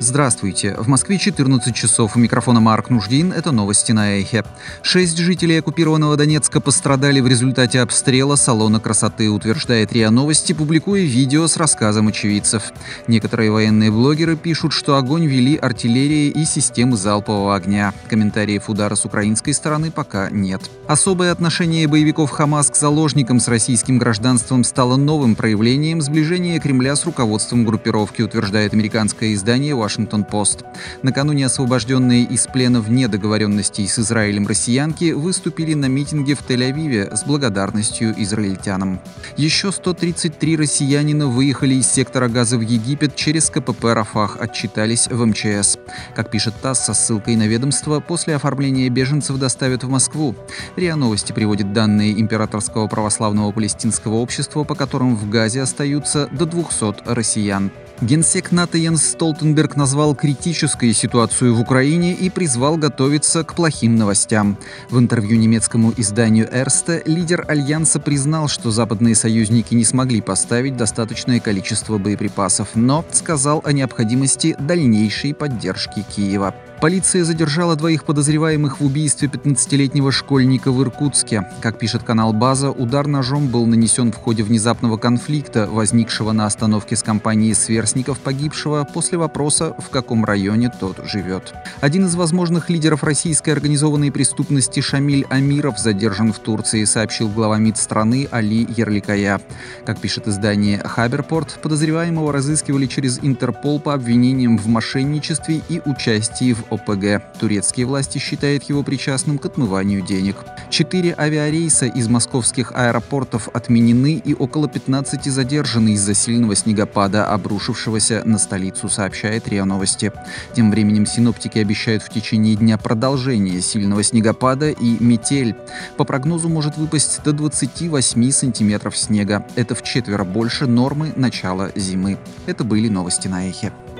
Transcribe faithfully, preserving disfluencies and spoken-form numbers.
Здравствуйте. В Москве четырнадцать часов. У микрофона Марк Нуждин. Это новости на Эхе. Шесть жителей оккупированного Донецка пострадали в результате обстрела салона красоты, утверждает РИА Новости, публикуя видео с рассказом очевидцев. Некоторые военные блогеры пишут, что огонь вели артиллерия и системы залпового огня. Комментариев удара с украинской стороны пока нет. Особое отношение боевиков ХАМАС к заложникам с российским гражданством стало новым проявлением сближения Кремля с руководством группировки, утверждает американское издание «Вашингтон-Пост». Накануне освобожденные из плена вне договоренностей с Израилем россиянки выступили на митинге в Тель-Авиве с благодарностью израильтянам. Еще сто тридцать три россиянина выехали из сектора Газа в Египет через КПП «Рафах», отчитались в эм че эс. Как пишет ТАСС со ссылкой на ведомство, после оформления беженцев доставят в Москву. РИА Новости приводит данные Императорского православного палестинского общества, по которым в Газе остаются до двухсот россиян. Генсек НАТО Йенс Столтенберг назвал критическую ситуацию в Украине и призвал готовиться к плохим новостям. В интервью немецкому изданию Эрсте лидер Альянса признал, что западные союзники не смогли поставить достаточное количество боеприпасов, но сказал о необходимости дальнейшей поддержки Киева. Полиция задержала двоих подозреваемых в убийстве пятнадцатилетнего школьника в Иркутске. Как пишет канал «База», удар ножом был нанесен в ходе внезапного конфликта, возникшего на остановке с компанией сверстников погибшего после вопроса, в каком районе тот живет. Один из возможных лидеров российской организованной преступности Шамиль Амиров задержан в Турции, сообщил глава МИД страны Али Ярликая. Как пишет издание «Хаберпорт», подозреваемого разыскивали через Интерпол по обвинениям в мошенничестве и участии в о пэ гэ. Турецкие власти считают его причастным к отмыванию денег. Четыре авиарейса из московских аэропортов отменены и около пятнадцати задержаны из-за сильного снегопада, обрушившегося на столицу, сообщает РИА Новости. Тем временем синоптики обещают в течение дня продолжение сильного снегопада и метель. По прогнозу может выпасть до двадцати восьми сантиметров снега. Это вчетверо больше нормы начала зимы. Это были новости на Эхе.